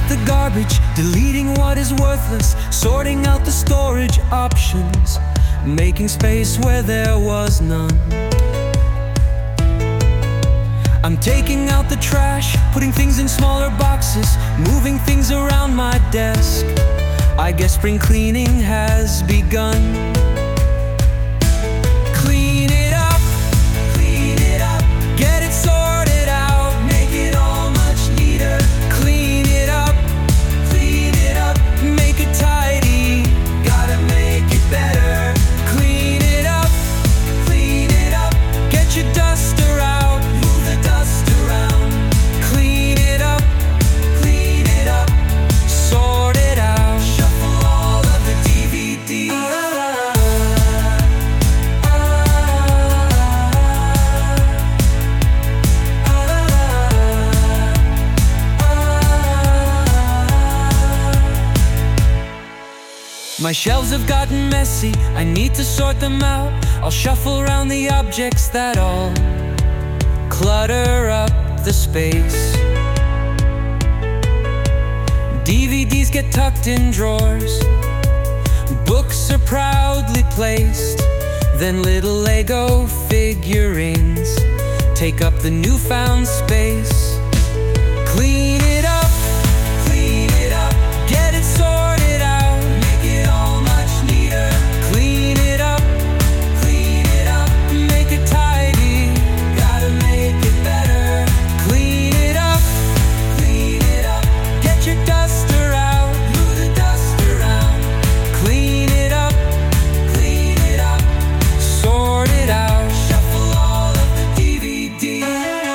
out the garbage, deleting what is worthless, sorting out the storage options, making space where there was none. I'm taking out the trash, putting things in smaller boxes, moving things around my desk. I guess spring cleaning has begun. Clean it up, get it sorted out, make it all much neater. Clean it up, make it tidy, gotta make it better. Clean it up, get your duster out, move the dust around. Clean it up, sort it out, shuffle all of the DVDs. My shelves have gotten messy, I need to sort them out. I'll shuffle around the objects that all clutter up the space. DVDs get tucked in drawers, books are proudly placed. Then little Lego figurines take up the newfound space. Clean it up, get it sorted out, make it all much neater. Clean it up, make it tidy, gotta make it better. Clean it up, get your duster out, move the dust around. Clean it up, sort it out, shuffle all of the DVDs.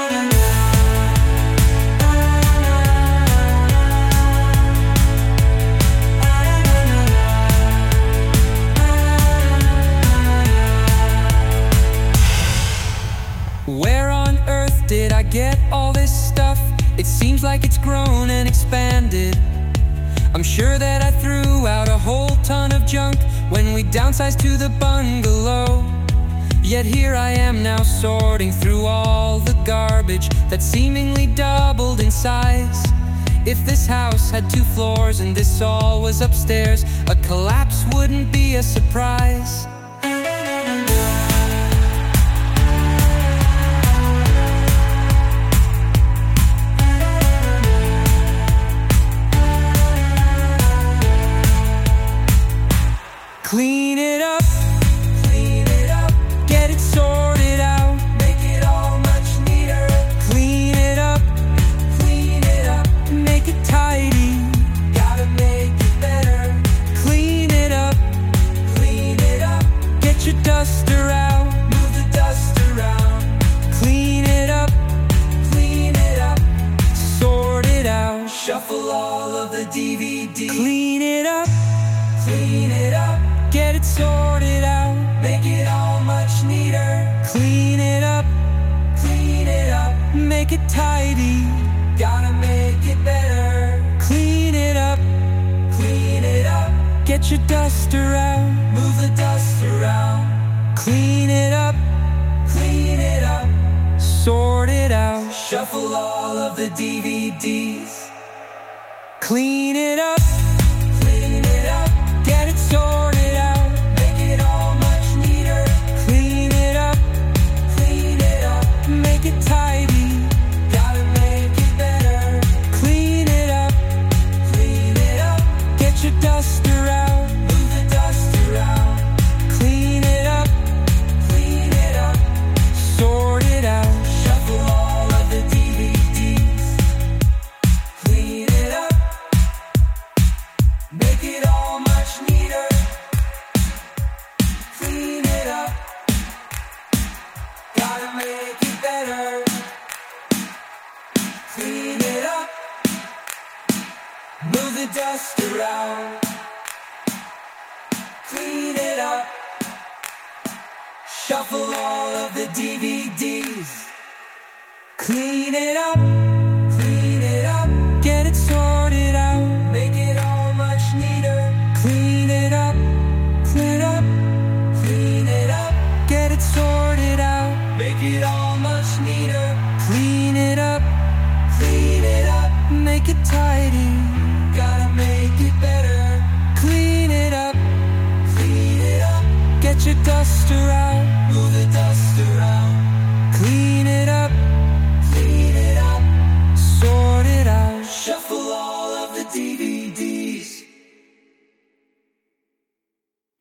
Where on earth did I get all this stuff? It seems like it's grown and expanded. I'm sure that I threw out a whole ton of junk when we downsized to the bungalow. Yet here I am now sorting through all the garbage that seemingly doubled in size. If this house had 2 floors and this all was upstairs, a collapse wouldn't be a surprise. Clean it up, get it sorted out, make it all much neater. Clean it up, make it tidy, gotta make it better. Clean it up, get your duster out, move the dust around. Clean it up, sort it out, shuffle all of the DVDs. Clean it up, get it sorted out, make it all much neater. Clean it up, make it tidy, gotta make it better. Clean it up, get your duster out, move the dust around. Clean it up, sort it out, shuffle all of the DVDs. Clean it up, get it sorted out, make it all much neater. Clean it up, make it tidy, gotta make it better. Clean it up, get your duster out, move the dust around. Clean it up, sort it out, shuffle all of the DVDs. Clean it up, make it all much neater. Clean it up, gotta make it better. Clean it up, move the dust around. Clean it up, shuffle all of the DVDs. Clean it up, get it sorted out, make it all much neater. Clean it up, get it sorted out, make it all much neater. Clean it up, make make it tidy. Gotta make it better. Clean it up. Clean it up. Get your duster out. Move it